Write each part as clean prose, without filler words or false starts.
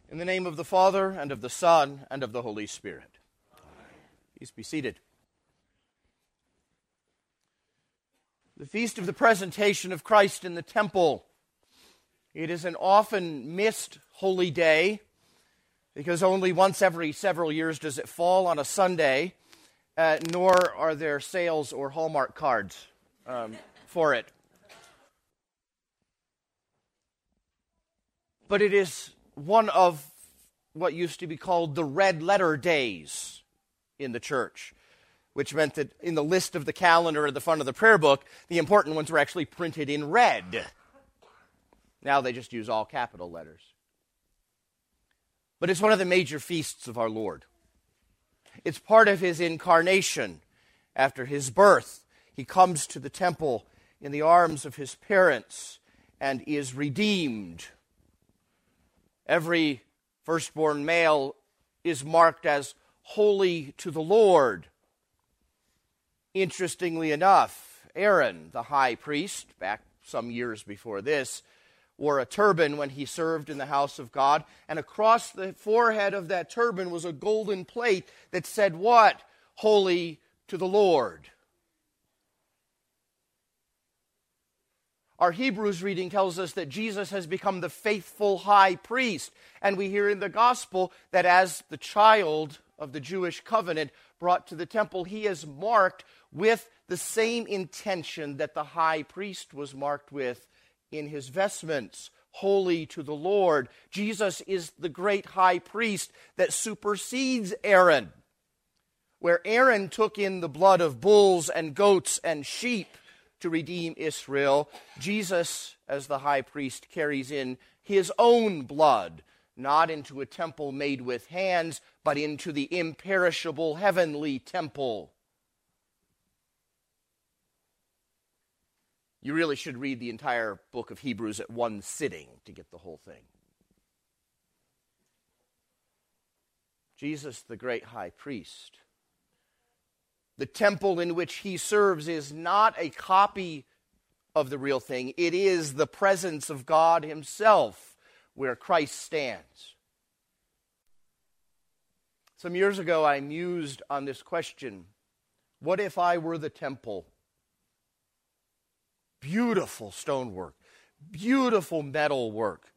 In the name of the Father, and of the Son, and of the Holy Spirit. Please be seated. The Feast of the Presentation of Christ in the Temple. It is an often missed holy day, because only once every several years does it fall on a Sunday, nor are there sales or Hallmark cards for it. But it is one of what used to be called the red letter days in the church, which meant that in the list of the calendar at the front of the prayer book, the important ones were actually printed in red. Now they just use all capital letters. But it's one of the major feasts of our Lord. It's part of his incarnation. After his birth, he comes to the temple in the arms of his parents and is redeemed. Every firstborn male is marked as holy to the Lord. Interestingly enough, Aaron, the high priest, back some years before this, wore a turban when he served in the house of God, and across the forehead of that turban was a golden plate that said what? Holy to the Lord. Our Hebrews reading tells us that Jesus has become the faithful high priest, and we hear in the gospel that as the child of the Jewish covenant brought to the temple, he is marked with the same intention that the high priest was marked with in his vestments, holy to the Lord. Jesus is the great high priest that supersedes Aaron. Where Aaron took in the blood of bulls and goats and sheep to redeem Israel, Jesus, as the high priest, carries in his own blood, not into a temple made with hands, but into the imperishable heavenly temple. You really should read the entire book of Hebrews at one sitting to get the whole thing. Jesus, the great high priest. The temple in which he serves is not a copy of the real thing. It is the presence of God himself where Christ stands. Some years ago, I mused on this question. What if I were the temple? Beautiful stonework, beautiful metalwork,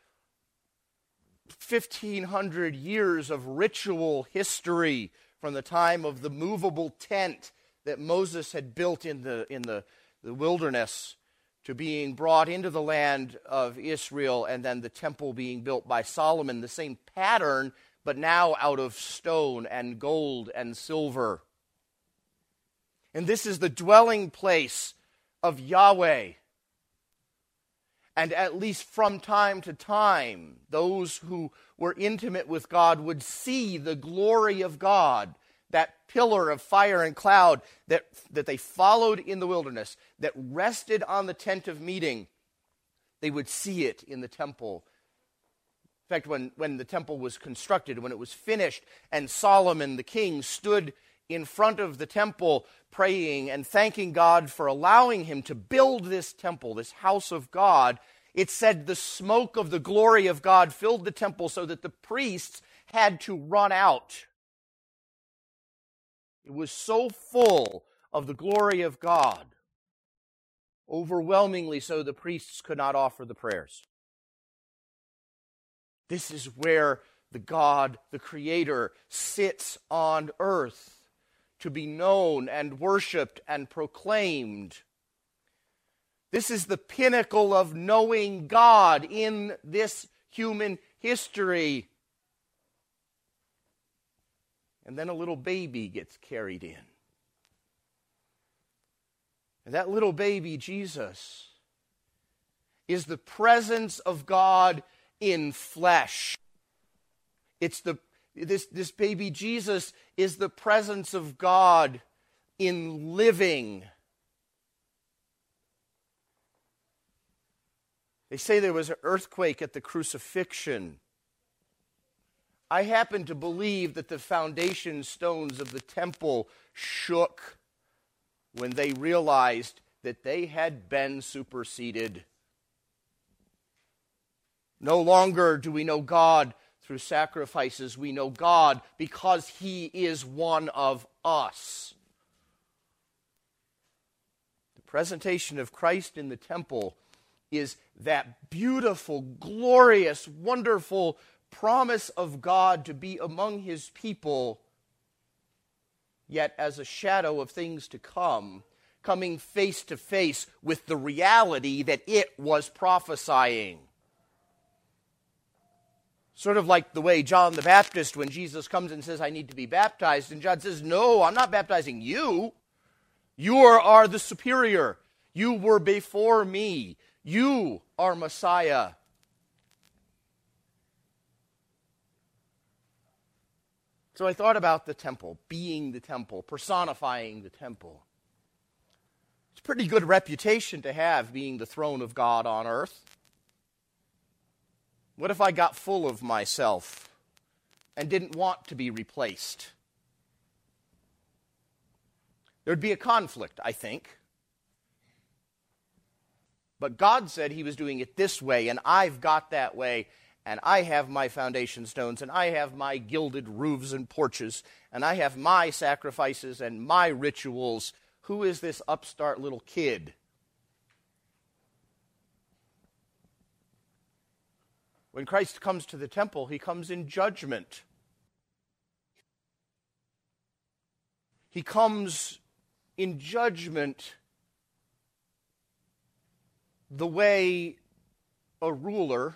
1,500 years of ritual history from the time of the movable tent that Moses had built in the wilderness to being brought into the land of Israel, and then the temple being built by Solomon, the same pattern, but now out of stone and gold and silver. And this is the dwelling place of Yahweh. And at least from time to time, those who were intimate with God would see the glory of God, that pillar of fire and cloud that they followed in the wilderness, that rested on the tent of meeting. They would see it in the temple. In fact, when the temple was constructed, when it was finished, and Solomon the king stood in front of the temple praying and thanking God for allowing him to build this temple, this house of God, it said the smoke of the glory of God filled the temple so that the priests had to run out. It was so full of the glory of God, overwhelmingly so the priests could not offer the prayers. This is where the God, the Creator, sits on earth to be known and worshiped and proclaimed. This is the pinnacle of knowing God in this human history. And then a little baby gets carried in. And that little baby, Jesus, is the presence of God in flesh. This baby Jesus is the presence of God in living. They say there was an earthquake at the crucifixion. I happen to believe that the foundation stones of the temple shook when they realized that they had been superseded. No longer do we know God Through sacrifices we know God because he is one of us. The presentation of Christ in the temple is that beautiful, glorious, wonderful promise of God to be among his people, yet as a shadow of things to come, coming face to face with the reality that it was prophesying. Sort of like the way John the Baptist, when Jesus comes and says, I need to be baptized, and John says, no, I'm not baptizing you. You are the superior. You were before me. You are Messiah. So I thought about the temple, being the temple, personifying the temple. It's a pretty good reputation to have, being the throne of God on earth. What if I got full of myself and didn't want to be replaced? There'd be a conflict, I think. But God said he was doing it this way, and I've got that way, and I have my foundation stones, and I have my gilded roofs and porches, and I have my sacrifices and my rituals. Who is this upstart little kid? When Christ comes to the temple, he comes in judgment. He comes in judgment the way a ruler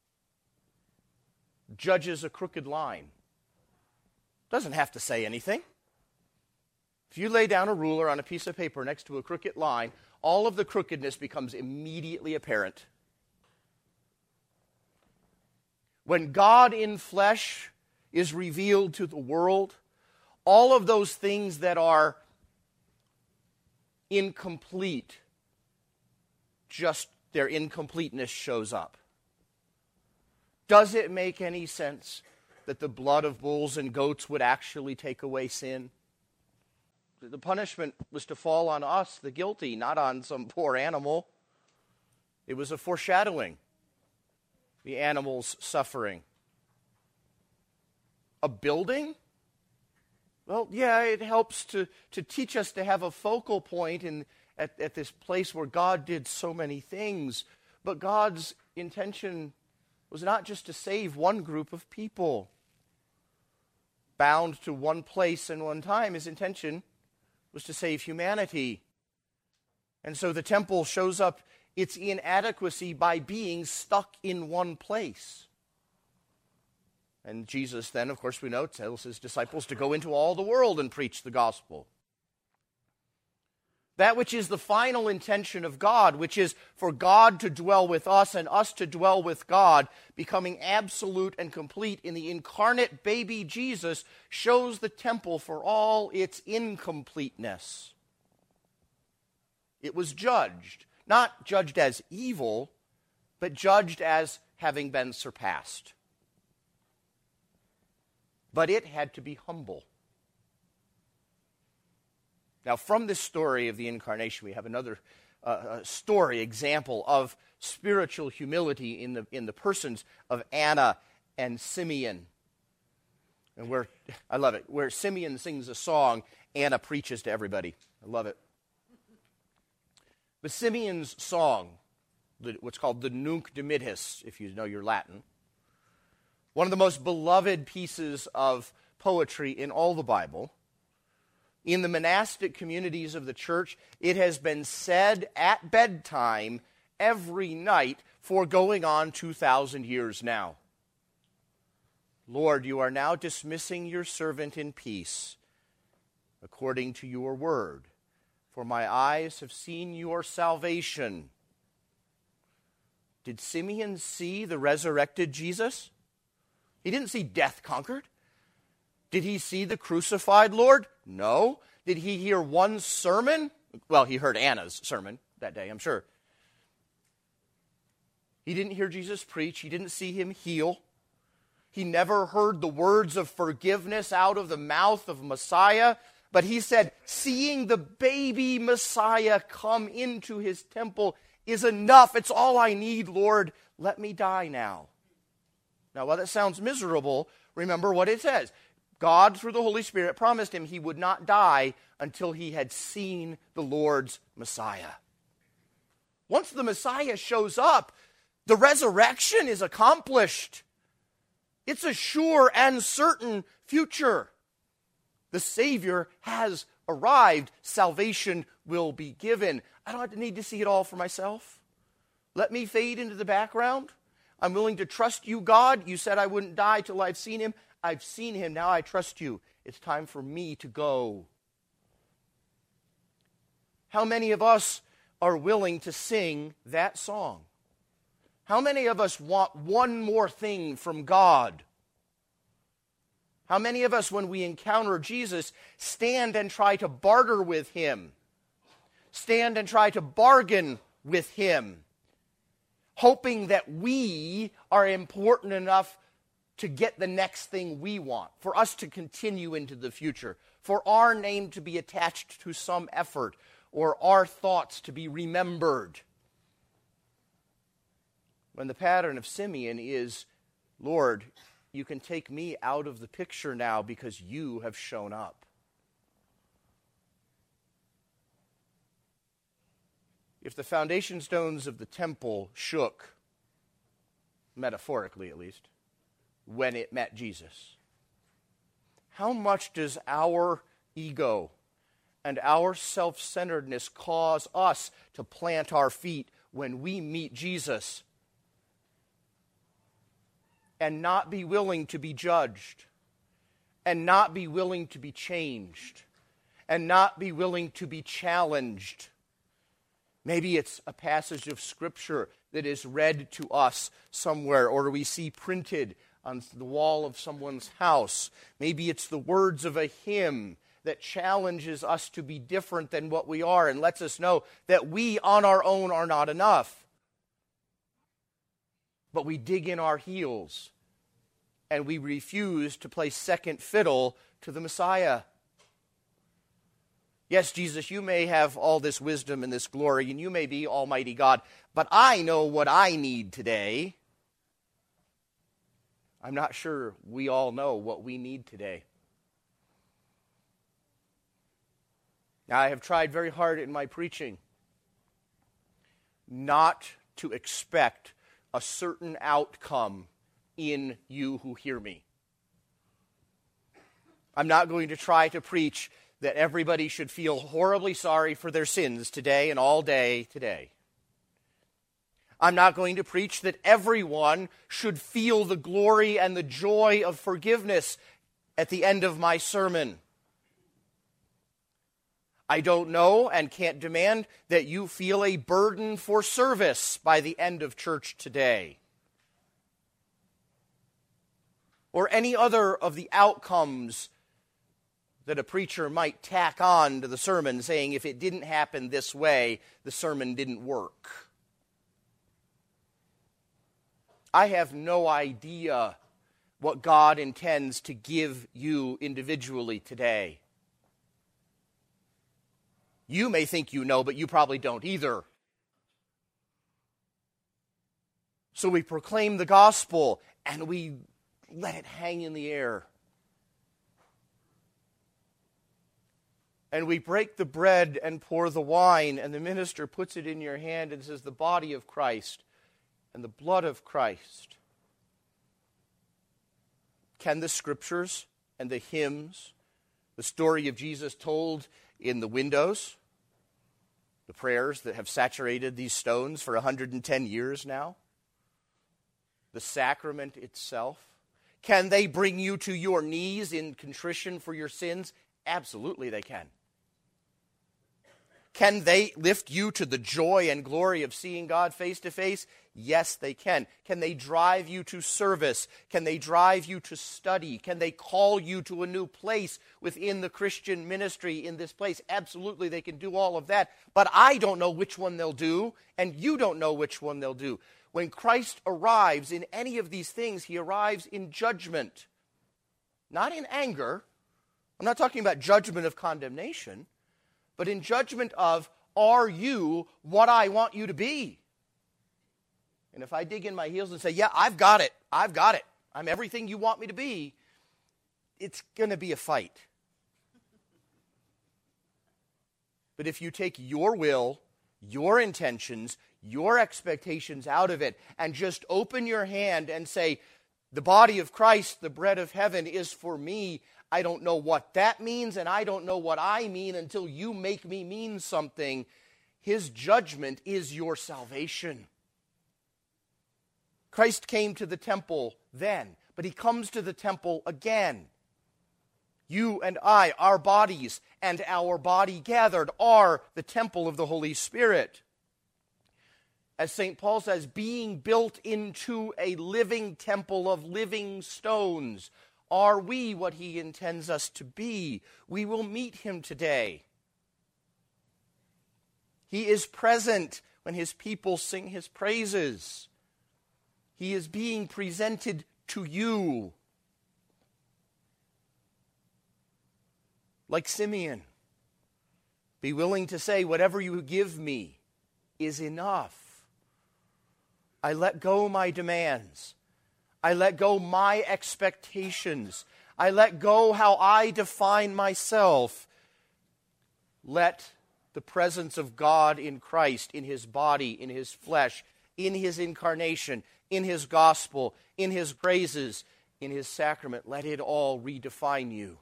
judges a crooked line. Doesn't have to say anything. If you lay down a ruler on a piece of paper next to a crooked line, all of the crookedness becomes immediately apparent. When God in flesh is revealed to the world, all of those things that are incomplete, just their incompleteness shows up. Does it make any sense that the blood of bulls and goats would actually take away sin? The punishment was to fall on us, the guilty, not on some poor animal. It was a foreshadowing. The animal's suffering. A building? Well, yeah, it helps to teach us to have a focal point at this place where God did so many things. But God's intention was not just to save one group of people bound to one place and one time. His intention was to save humanity. And so the temple shows up its inadequacy by being stuck in one place. And Jesus then, of course, we know, tells his disciples to go into all the world and preach the gospel. That which is the final intention of God, which is for God to dwell with us and us to dwell with God, becoming absolute and complete in the incarnate baby Jesus, shows the temple for all its incompleteness. It was judged, not judged as evil, but judged as having been surpassed. But it had to be humble. Now, from this story of the incarnation, we have another example of spiritual humility in the persons of Anna and Simeon. And I love it, where Simeon sings a song, Anna preaches to everybody. I love it. But Simeon's song, what's called the Nunc Dimittis, if you know your Latin, one of the most beloved pieces of poetry in all the Bible. In the monastic communities of the church, it has been said at bedtime every night for going on 2,000 years now. Lord, you are now dismissing your servant in peace, according to your word. For my eyes have seen your salvation. Did Simeon see the resurrected Jesus? He didn't see death conquered. Did he see the crucified Lord? No. Did he hear one sermon? Well, he heard Anna's sermon that day, I'm sure. He didn't hear Jesus preach. He didn't see him heal. He never heard the words of forgiveness out of the mouth of Messiah. But he said, seeing the baby Messiah come into his temple is enough. It's all I need, Lord. Let me die now. Now, while that sounds miserable, remember what it says. God, through the Holy Spirit, promised him he would not die until he had seen the Lord's Messiah. Once the Messiah shows up, the resurrection is accomplished. It's a sure and certain future. The Savior has arrived. Salvation will be given. I don't need to see it all for myself. Let me fade into the background. I'm willing to trust you, God. You said I wouldn't die till I've seen him. I've seen him. Now I trust you. It's time for me to go. How many of us are willing to sing that song? How many of us want one more thing from God? How many of us, when we encounter Jesus, stand and try to barter with him? Stand and try to bargain with him, hoping that we are important enough to get the next thing we want, for us to continue into the future, for our name to be attached to some effort, or our thoughts to be remembered. When the pattern of Simeon is, Lord, you can take me out of the picture now because you have shown up. If the foundation stones of the temple shook, metaphorically at least, when it met Jesus, how much does our ego and our self-centeredness cause us to plant our feet when we meet Jesus and not be willing to be judged, and not be willing to be changed, and not be willing to be challenged? Maybe it's a passage of Scripture that is read to us somewhere, or we see printed on the wall of someone's house. Maybe it's the words of a hymn that challenges us to be different than what we are and lets us know that we on our own are not enough. But we dig in our heels and we refuse to play second fiddle to the Messiah. Yes, Jesus, you may have all this wisdom and this glory, and you may be Almighty God, but I know what I need today. I'm not sure we all know what we need today. Now, I have tried very hard in my preaching not to expect a certain outcome in you who hear me. I'm not going to try to preach that everybody should feel horribly sorry for their sins today and all day today. I'm not going to preach that everyone should feel the glory and the joy of forgiveness at the end of my sermon. I don't know and can't demand that you feel a burden for service by the end of church today, or any other of the outcomes that a preacher might tack on to the sermon, saying if it didn't happen this way, the sermon didn't work. I have no idea what God intends to give you individually today. You may think you know, but you probably don't either. So we proclaim the gospel and we let it hang in the air. And we break the bread and pour the wine, and the minister puts it in your hand and says, the body of Christ and the blood of Christ. Can the scriptures and the hymns, the story of Jesus told in the windows, the prayers that have saturated these stones for 110 years now, the sacrament itself, can they bring you to your knees in contrition for your sins? Absolutely they can. Can they lift you to the joy and glory of seeing God face to face? Yes, they can. Can they drive you to service? Can they drive you to study? Can they call you to a new place within the Christian ministry in this place? Absolutely, they can do all of that. But I don't know which one they'll do, and you don't know which one they'll do. When Christ arrives in any of these things, he arrives in judgment, not in anger. I'm not talking about judgment of condemnation, but in judgment of, are you what I want you to be? And if I dig in my heels and say, yeah, I've got it, I'm everything you want me to be, it's going to be a fight. But if you take your will, your intentions, your expectations out of it, and just open your hand and say, the body of Christ, the bread of heaven, is for me. I don't know what that means, and I don't know what I mean until you make me mean something. His judgment is your salvation. Christ came to the temple then, but he comes to the temple again. You and I, our bodies and our body gathered are the temple of the Holy Spirit. As St. Paul says, being built into a living temple of living stones. Are we what he intends us to be? We will meet him today. He is present when his people sing his praises. He is being presented to you. Like Simeon, be willing to say, whatever you give me is enough. I let go my demands. I let go my expectations. I let go how I define myself. Let the presence of God in Christ, in his body, in his flesh, in his incarnation, in his gospel, in his praises, in his sacrament, let it all redefine you.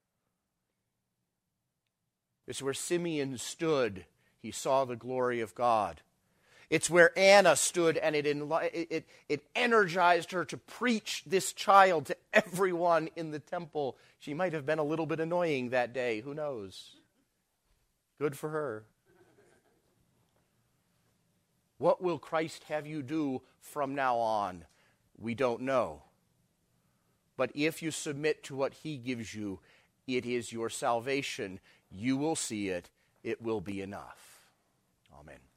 It's where Simeon stood. He saw the glory of God. It's where Anna stood, and it energized her to preach this child to everyone in the temple. She might have been a little bit annoying that day. Who knows? Good for her. What will Christ have you do from now on? We don't know. But if you submit to what he gives you, it is your salvation. You will see it. It will be enough. Amen.